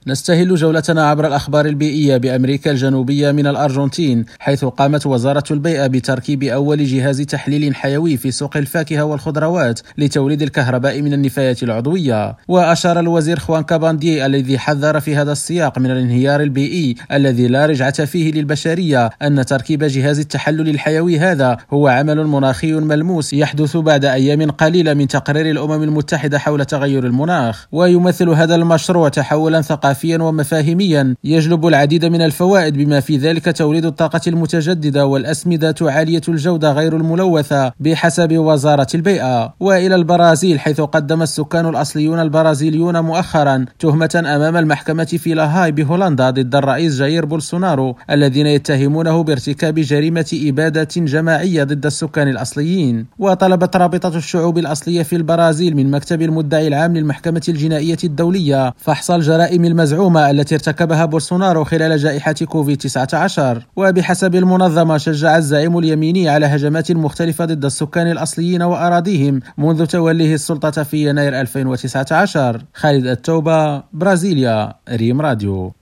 نستهل جولتنا عبر الأخبار البيئية بأمريكا الجنوبية من الأرجنتين، حيث قامت وزارة البيئة بتركيب أول جهاز تحليل حيوي في سوق الفاكهة والخضروات لتوليد الكهرباء من النفايات العضوية. وأشار الوزير خوان كاباندي الذي حذر في هذا السياق من الانهيار البيئي الذي لا رجعة فيه للبشرية أن تركيب جهاز التحلل الحيوي هذا هو عمل مناخي ملموس يحدث بعد أيام قليلة من تقرير الأمم المتحدة حول تغير المناخ. ويمثل هذا المشروع تحولا ثقافيا ومفاهيميا يجلب العديد من الفوائد، بما في ذلك توليد الطاقة المتجددة والأسمدة عالية الجودة غير الملوثة بحسب وزارة البيئة. وإلى البرازيل، حيث قدم السكان الأصليون البرازيليون مؤخرا تهمة أمام المحكمة في لاهاي بهولندا ضد الرئيس جاير بولسونارو، الذين يتهمونه بارتكاب جريمة إبادة جماعية ضد السكان الأصليين. وطلبت رابطة الشعوب الأصلية في البرازيل من مكتب المدعي العام للمحكمة الجنائية الدولية فحص الجرائم المزعومة التي ارتكبها بولسونارو خلال جائحة كوفيد-19. وبحسب المنظمة، شجع الزعيم اليميني على هجمات مختلفة ضد السكان الأصليين وأراضيهم منذ توليه السلطة في يناير 2019. خالد التوبة، برازيليا، ريم راديو.